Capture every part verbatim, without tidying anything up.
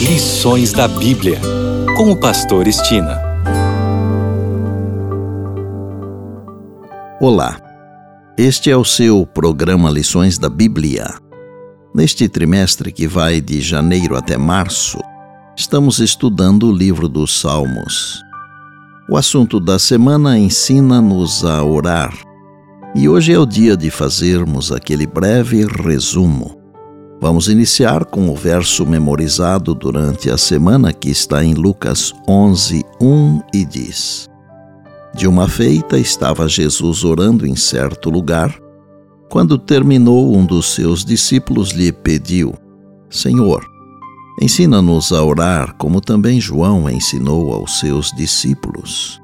Lições da Bíblia, com o pastor Estina. Olá, este é o seu programa Lições da Bíblia. Neste trimestre que vai de janeiro até março, estamos estudando o livro dos Salmos. O assunto da semana ensina-nos a orar, e hoje é o dia de fazermos aquele breve resumo. Vamos iniciar com o verso memorizado durante a semana que está em Lucas onze, um e diz: De uma feita estava Jesus orando em certo lugar. Quando terminou, um dos seus discípulos lhe pediu: Senhor, ensina-nos a orar, como também João ensinou aos seus discípulos.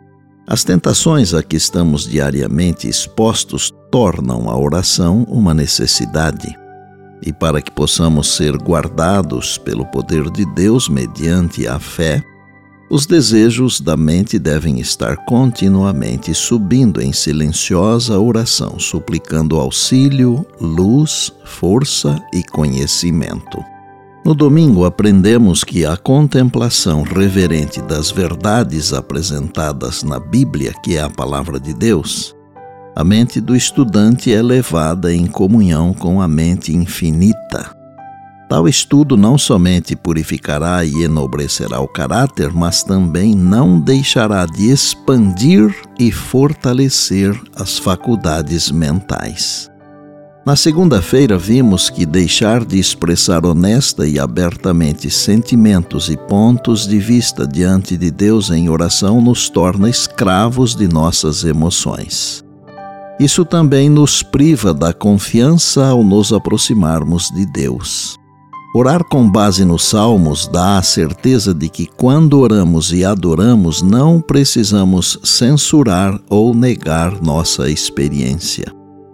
As tentações a que estamos diariamente expostos tornam a oração uma necessidade. E para que possamos ser guardados pelo poder de Deus mediante a fé, os desejos da mente devem estar continuamente subindo em silenciosa oração, suplicando auxílio, luz, força e conhecimento. No domingo aprendemos que a contemplação reverente das verdades apresentadas na Bíblia, que é a palavra de Deus, a mente do estudante é levada em comunhão com a mente infinita. Tal estudo não somente purificará e enobrecerá o caráter, mas também não deixará de expandir e fortalecer as faculdades mentais. Na segunda-feira vimos que deixar de expressar honesta e abertamente sentimentos e pontos de vista diante de Deus em oração nos torna escravos de nossas emoções. Isso também nos priva da confiança ao nos aproximarmos de Deus. Orar com base nos Salmos dá a certeza de que quando oramos e adoramos não precisamos censurar ou negar nossa experiência.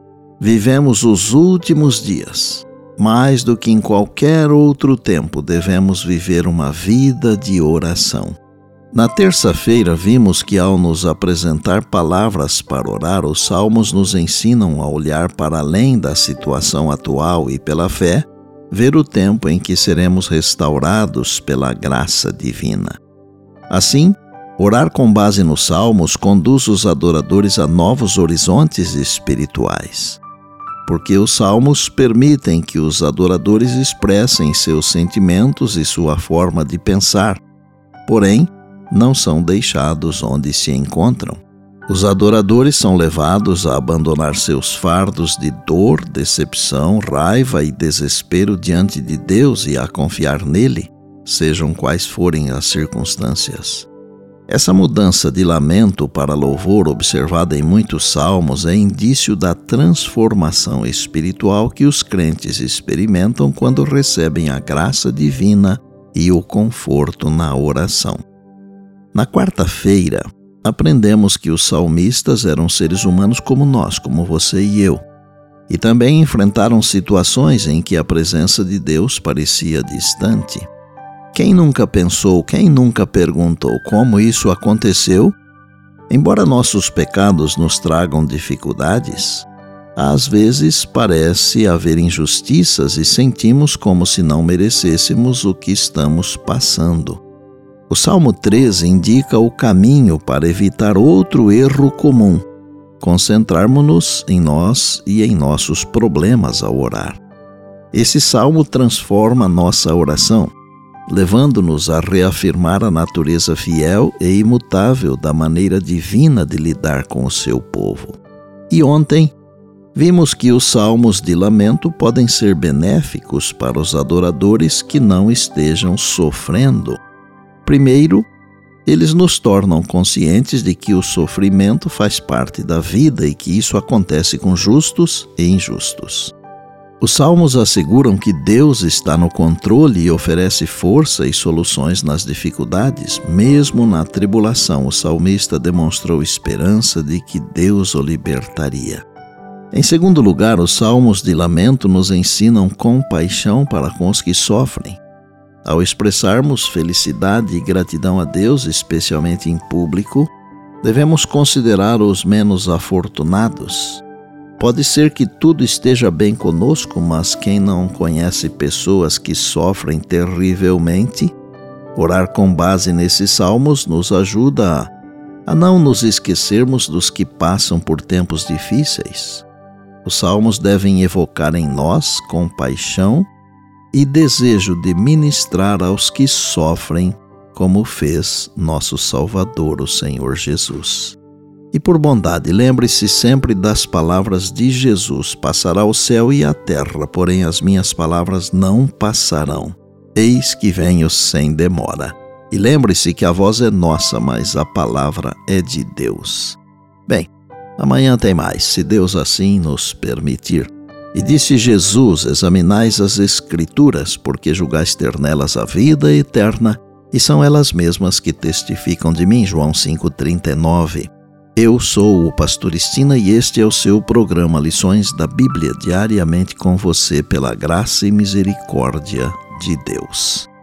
Vivemos os últimos dias. Mais do que em qualquer outro tempo, devemos viver uma vida de oração. Na terça-feira, vimos que ao nos apresentar palavras para orar, os Salmos nos ensinam a olhar para além da situação atual e, pela fé, ver o tempo em que seremos restaurados pela graça divina. Assim, orar com base nos Salmos conduz os adoradores a novos horizontes espirituais, porque os Salmos permitem que os adoradores expressem seus sentimentos e sua forma de pensar, porém, não são deixados onde se encontram. Os adoradores são levados a abandonar seus fardos de dor, decepção, raiva e desespero diante de Deus e a confiar nele, sejam quais forem as circunstâncias. Essa mudança de lamento para louvor observada em muitos salmos é indício da transformação espiritual que os crentes experimentam quando recebem a graça divina e o conforto na oração. Na quarta-feira, aprendemos que os salmistas eram seres humanos como nós, como você e eu, e também enfrentaram situações em que a presença de Deus parecia distante. Quem nunca pensou, quem nunca perguntou como isso aconteceu? Embora nossos pecados nos tragam dificuldades, às vezes parece haver injustiças e sentimos como se não merecêssemos o que estamos passando. O Salmo treze indica o caminho para evitar outro erro comum: concentrarmos-nos em nós e em nossos problemas ao orar. Esse salmo transforma nossa oração, levando-nos a reafirmar a natureza fiel e imutável da maneira divina de lidar com o seu povo. E ontem, vimos que os salmos de lamento podem ser benéficos para os adoradores que não estejam sofrendo. Primeiro, eles nos tornam conscientes de que o sofrimento faz parte da vida e que isso acontece com justos e injustos. Os salmos asseguram que Deus está no controle e oferece força e soluções nas dificuldades. Mesmo na tribulação, o salmista demonstrou esperança de que Deus o libertaria. Em segundo lugar, os salmos de lamento nos ensinam compaixão para com os que sofrem. Ao expressarmos felicidade e gratidão a Deus, especialmente em público, devemos considerar os menos afortunados. Pode ser que tudo esteja bem conosco, mas quem não conhece pessoas que sofrem terrivelmente, orar com base nesses salmos nos ajuda a, a não nos esquecermos dos que passam por tempos difíceis. Os salmos devem evocar em nós compaixão e desejo de ministrar aos que sofrem, como fez nosso Salvador, o Senhor Jesus. E por bondade, lembre-se sempre das palavras de Jesus: passará o céu e a terra, porém as minhas palavras não passarão. Eis que venho sem demora. E lembre-se que a voz é nossa, mas a palavra é de Deus. Bem, amanhã tem mais, se Deus assim nos permitir. E disse Jesus: examinais as Escrituras, porque julgais ter nelas a vida eterna, e são elas mesmas que testificam de mim. João cinco, trinta e nove. Eu sou o Pastor Estina e este é o seu programa Lições da Bíblia, diariamente com você pela graça e misericórdia de Deus.